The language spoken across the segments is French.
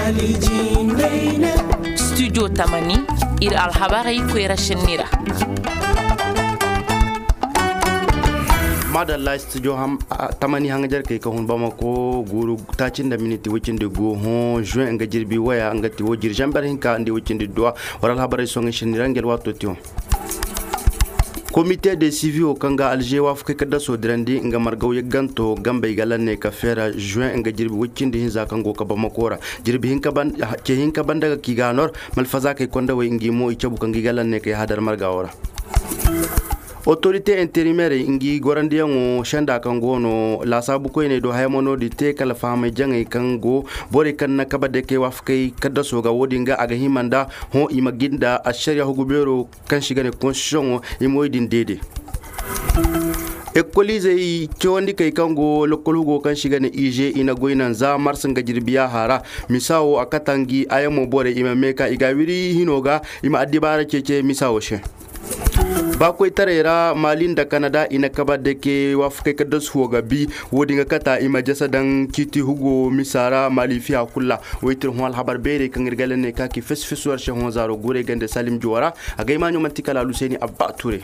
studio tamani ir alhabarai kwera shinira madalla studio tamani hanga jar kai kahun Bamako guru tacin da miniti wicin da go hon juin nga jirbi waya nga ti wojir jambar hinka ndi wicin da doa waral habarai songa shinira ngel wato tion comité de civil kanga alger wa fuka kada so drandi nga margaw yeganto gambay galanne ka fera juin nga jirbi wicindi hinza kango ka Bamakora jirbi hinka banda ki ganor malfaza kay konda way ngi mo ichabu kangi galanne kay hadar margawora autorité intérimaire ingi gorandiyango shanda kango no la sabu ko ne do haymono di te kala fama jangai kango bore kan na kabade ke wafkai kada so ga wodinga aga himanda ho imaginda a sharia hugubero kan shiga ne constitution imoidin dede ekolize yi chondi kai kango lokolugo kan shiga ne ije ina goinan za marsan ga jirbiya hara misawo akatangi ayamo bore imameka igawiri hinoga ima adibara cece misawo she bakwai tarera malin da Canada ina kaba da ke wafukai kada su ga bi wodi ga kata ima jasa dan kiti hugo misara malifiya kula waitir hwal habar bere kan irgalen ne kaki fesfesuwar shehon zaro gore gande Salim Juwara a ga imanyo mantikala Luseni Abba Ture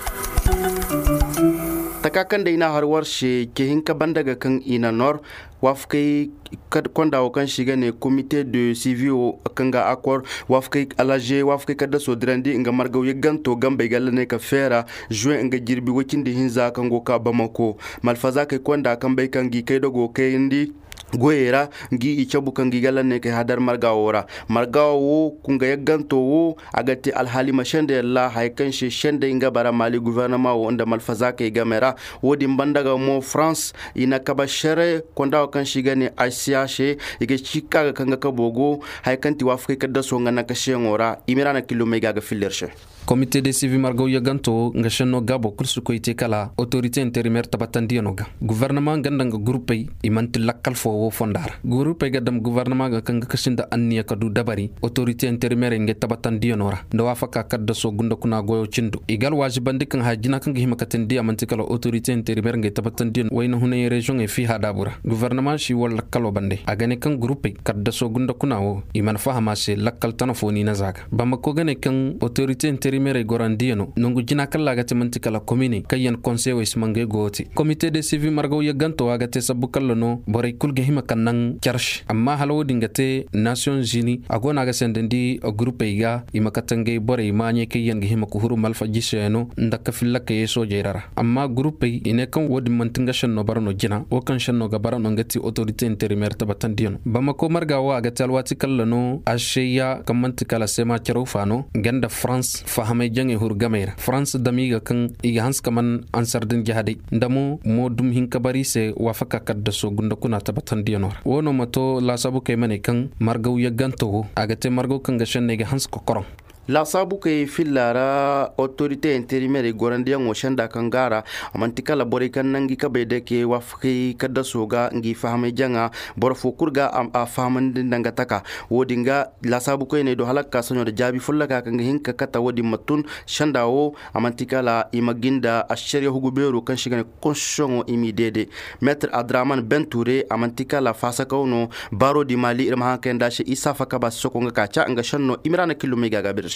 takakan da ina harwar she ke hinka bandaga kan ina nor wafkai konda kan shiga ne comité de civil kanga accord wafkai alaje wafkai kada so drandi inga margaw yeganto gambe galane ka fera juin inga jirbi wakin da hinza kango ka Bamako malfaza kai konda kan bai kangi kai dogo kai ndi goyera ngi ichabu kangi galanne ke hadar margawora margawo kunga yeganto wo agati alhali mashende la haykan she shende inga bara mali gouvernement wo onda malfaza kai gamera wodi bandaga mo France ina kaba shere konda kan shigane Asia she ige chika kanga kabogo haykanti wafkai kada so ngana ka shengora imirana kilomega ga filershe comité de civil margaw yaganto nga shenno gabo kursu ko ite kala autorité intérimaire tabatandi noga gouvernement gandanga groupe imanti lakkal fo wo fondar groupe gadam gouvernement ga kanga kashinda anniya kadu dabari autorité intérimaire nge tabatandi nora ndo wafaka kadda so gunda kuna goyo cindu igal wajibandi kan hajina kan himakatandi amanti kala autorité intérimaire nge tabatandi wayna hunay région e fi hadabura gouvernement shi wol lakkalo bande agane kan groupe kadda so gunda kuna wo iman fahama se lakkal tanafoni na zaga Bamako gane kan autorité intérimaire gorandiano nungu jina kala gati mantikala commune kayen conseil wis mangé goti comité de civil margaw yeganto agate sabukalla no boray kulge hima kanang charge amma halawo dingate Nations Unies agona ga sendendi groupe iga imakatange boray manye kayen ge hima ko huru malfa jiseno ndaka fillaka yeso jeerara amma groupe ine kan wodi mantinga shanno barano jina o kan shanno ga barano ngati autorité intérimaire tabatandiano Bamako margaw agate alwati kala no asheya kamantikala sema charofano ganda France fahame jange hur gamer France damiga kan iga hans kaman ansardin jihadi ndamu modum hinkabari se wafaka kadda so gunda kuna tabatan dianor wono mato la sabu kay mane kan margaw yaganto agate margaw kan ga shenne ga hans ko koron la sabu kay fillara autorité intérimaire gorandiyan o shanda kangara amantika la bore kan nangi ka bede ke wafki kada soga ngi fahame janga bor fo kurga a fahamande ndanga taka wodinga la sabu kay ne do halakka sanyo da jabi fullaka kan hinka kata wodi matun shanda o amantika la imaginda ashari huguberu kan shigane constitution imidede maître Adraman Bentouré amantika la fasa kauno baro di Mali irma hakenda shi isa fakaba sokonga kacha anga shanno imrana kilomega gabir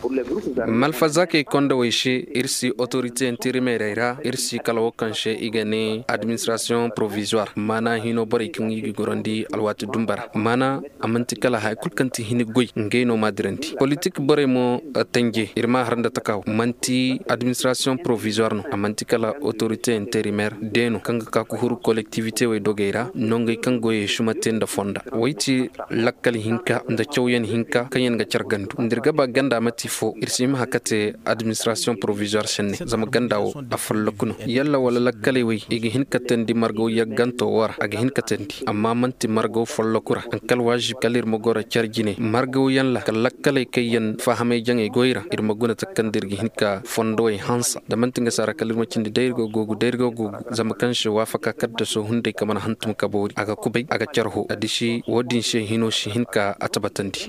malfaza ke konda weshi irsi autorité intérimaire ira irsi kalawo kanche igane administration provisoire mana hino bari kingi gorandi alwati dumbara mana amanti kala hay kulkanti hini goy ngeno madranti politique bari mo tanje irma haranda takaw manti administration provisoire no amanti kala autorité intérimaire deno kanga ka ko huru collectivité way dogeira nongay kango ye shumatenda fonda wayti lakkal hinka nda chawyen hinka kayen ga chargandu ndirga ba ganda mati fo irsim hakate administration provisoire senne zama gandawo afallokuno yalla wala lakkale wi igi hin katendi margo yaganto war agi hin katendi amma manti margo fallokura an kal wajib kalir mo gora charjine margo yalla kal lakkale kayen fahame jange goira irma guna takkandir gi hinka fondo e hansa da manti ngasara kalir mo cindi deyrgo gogu zama kanshi wafaka kadda so hunde kamana hantum kabori aga kubay aga charho adishi wodin she hino shi hinka atabatandi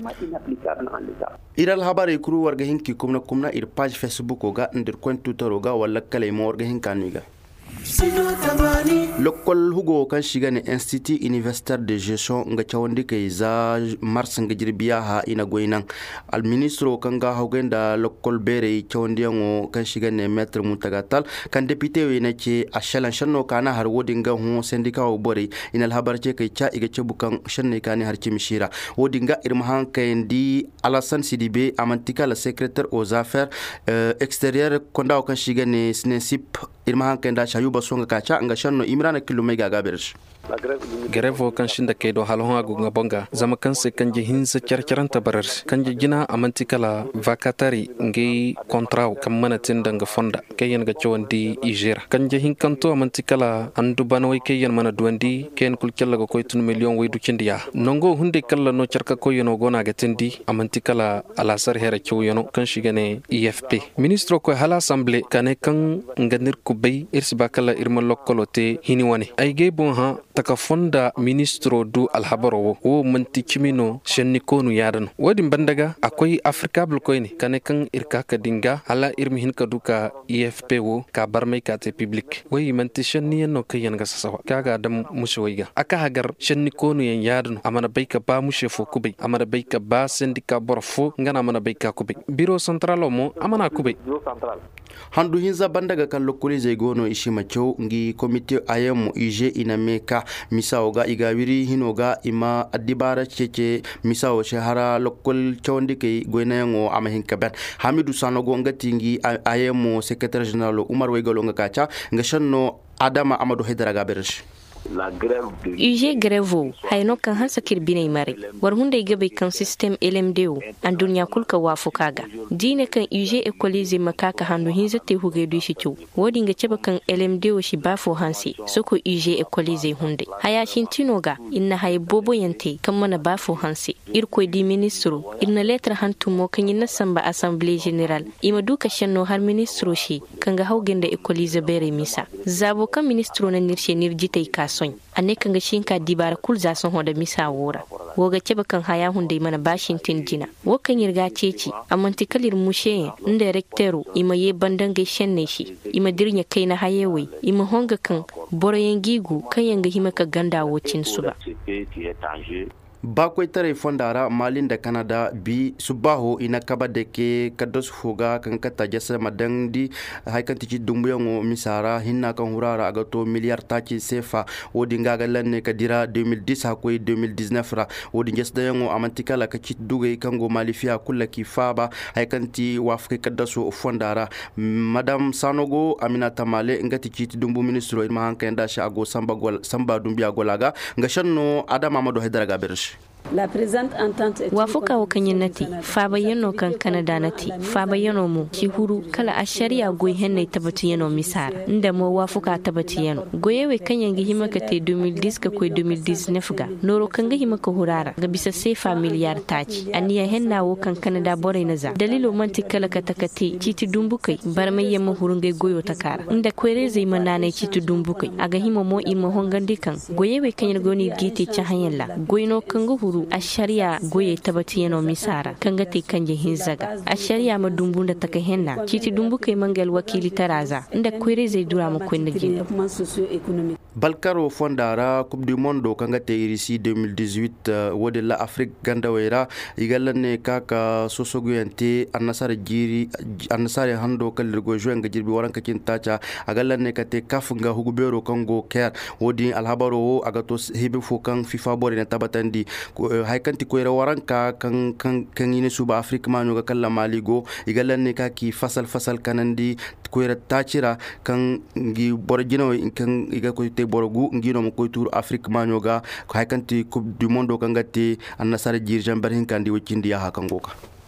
iral habari kuru warga hinki kumna ir page Facebook oga ndir kwen Twitter oga wala kale mo warga hinkaniga lokol hugo kan shiga ne institut universitaire de gestion nga chawandi kai za mars nga jirbiya ha ina goinan al ministro kan ga hawgenda lokol bere chawandi ngo kan shiga ne maître Muntagatal kan député we na ce ashalan shanno kana har wodin ga hu syndicat o bore ina habarce kai cha iga ce bukan shanne kani har cimishira wodin ga irma han kai ndi Alassane Sidibé amantika la secrétaire aux affaires extérieures konda kan shiga ne SNESIP irma han kai da shayuba songa kacha nga shanno imrana kilomai ga gabersh Grevo kan shinda kaido halon agu nga bonga zama kan se kanje hinza charcharanta barar kanje gina amantikala vakatari ngi kontrao kam mana tinda nga fonda kayen ga chawandi ijera kanje hinkanto amantikala andu banawai kayen mana duandi ken kulkella go koytun million waydu kindiya nongo hunde kala no charka koyeno gona ga tindi amantikala alasar hera choyono kan shigane IFP ministro ko hala assemblée kane kan nganir kubay irsiba kala irma lokkolote hiniwane ay ge bon ha taka fonda ministro du alhabaro wo manti kimino shenni konu yadan wadin bandaga akwai africable koyni kane kan irka ka dinga hala irmi hin ka duka IFP wo ka barmai ka te public wai manti shenni no kayan ga sasawa kaga dam mushawaiga aka hagar shenni konu yan yadan amana baika ba mushe fo kubai amana baika ba syndicat borfo ngana amana baika kubai bureau central mo amana kubai handu hinza bandaga kan lokoli zai gono ishi macho ngi komite ayemu ije ina meka misao ga igawiri hinoga ima adibara cece misao shahara lokol chawndi ke goyna yango ama hinkaban Hamidou Sanogo ngati ngi ayemu secrétaire général Umar Waygalo ngakacha ngashanno Adama Amadou Haidara gabersh la grève de UG grève hayno kan hansa kirbinay mare war hunde gabe kan system LMDO an dunya kulka wafukaga dine kan UG equalize makaka handu hinza te huge du shi chu wodi nga ceba kan LMDO shi bafo hansi soko UG equalize hunde haya shintinoga inna hay bobo yante kan mana bafo hansi irko di ministro inna letra hantu mo kan yinna samba assemblée générale ima duka shanno har ministro shi kan ga hawgenda equalize bere misa zabo kan ministro na nirshe nirjitay kas ane kan ga shinka dibara kul za son hoda misa wora woga ceba kan haya hunde mana bashin tinjina wo kan yirga ceci amanti kalir mushe inda rectero ima ye bandan ga shenne shi ima dirnya kaina hayewe ima honga kan boroyen gigu kan yanga himaka ganda wocin suba bakwai tare fondara malin da Canada bi subaho ina kaba da ke kados fuga kan kata jasa madandi haikan tici dumbuyango misara hinna kan hurara agato miliyar taci sefa wodi ngagalan ne kadira 2010 hakoi 2019 ra wodi jesda yango amantikala ka cit dugai kango malifia kulla ki faba haikan ti wafke kadaso fondara madam Sanogo Aminata Male ngati cit dumbu ministro ma hankan da sha ago samba dumbiya golaga ngashanno Adama Amadou Haidara gabersh wafuka wakanyin nati faba yano kan Canada nati faba yano mu shi huru kala a shari'a goy henne tabati yano misara inda mo wafuka tabati yano goyewe kanyan gi himaka te 2010 ka koy 2019 ga noro kan ga himaka hurara ga bisa sefa miliyar taci aniya henna wo kan Canada bore na za dalilo manti kala ka takati citi dumbukai barmai yamma hurun ga goyo takara inda kwere zai manane citi dumbukai aga himo mo imo hongandi kan goyewe kanyan goni gite cha hanyalla goyno kan ga a shari'a goye tabati yano misara kanga te kanje hinzaga a shari'a ma dumbunda taka henna citi dumbu kai mangal wakili taraza inda kwere zai dura mu kunna gina balkaro fondara coupe du monde kanga te irisi 2018 wode la Afrique gandawera igalanne kaka sosoguyante annasare hando kalirgo joenga jirbi waranka kintacha agalanne kate kafunga hugubero kango care wodi alhabaro agato hebe fokan FIFA bore na tabatandi haikanti ko waranka kan ine suba Afrique ma nyoga kala maligo igalanne ka ki fasal kanandi ko tachira kan gi borjino kan iga ko te borogu ngino mo ko tour Afrique ma nyoga haikanti coupe du monde kan gatti annasare jirjan barhin kandi wicindi ya hakangoka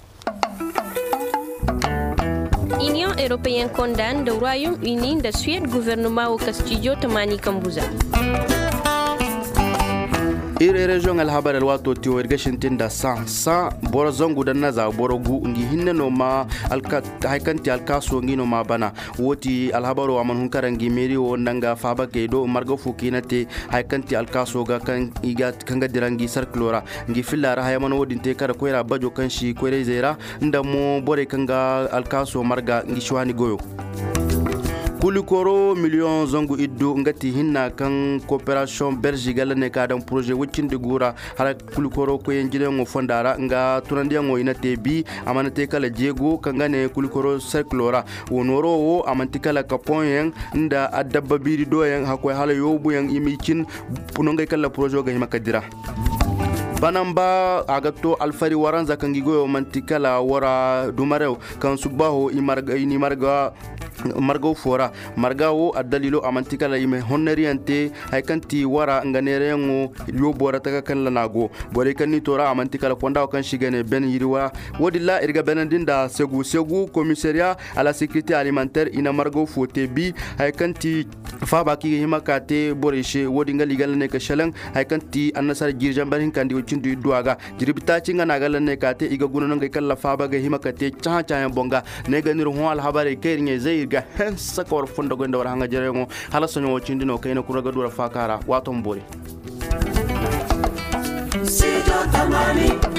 Union européenne condamne le Royaume-Uni de Suède gouvernement au Castillo Tamani Kambuza. ire region alhabar alwato ti irrigation tinda sa boro zongu dan naza boro gu ngi hinne no ma alka haikanti alkaso ngi no ma bana woti alhabaro aman hun karangi meri o nanga faba ke do margo fukinate haikanti alkaso ga kan iga kanga dirangi sarklora ngi fillara hayman wodin te kara koira bajo kanshi koire zera ndamo bore kanga alkaso marga ngi shwani goyo kulikoro million zongu iddu ngati hinna kan coopération belgique ne ka dan projet wuccinde gura hala kulikoro ko yenjile ngo fondara nga tunandia ngo ina tebi amanate kala jego kangane kulikoro circulora wonoro wo amanti kala kapoyen nda adabba biri doyen hakoy hala yobu yang imikin punonga kala projet ga himakadira banamba agato alfari waranza kangigo mantikala wara dumarew kan subaho marga fora marga wo adalilo amantikala ime honoriante hay kanti wara nganerengo yobora taka kan lanago bore kan ni tora amantikala konda kan shigene ben yiriwa wodilla irga benandinda segu commissariat à la sécurité alimentaire ina marga fote bi hay kanti faba ki himakate boreshe wodi ngaligal ne ka shalang hay kanti annasar girjambarin kandi cindu duaga jiribita cinga nagala ne kate iga gunono ngai kala faba ga himakate cha bonga ne ga nir hon al habare keringe zaiga sakor fondo gonda war hanga jerengo hala sonyo cindino kayna kuraga dura fakara wato mbore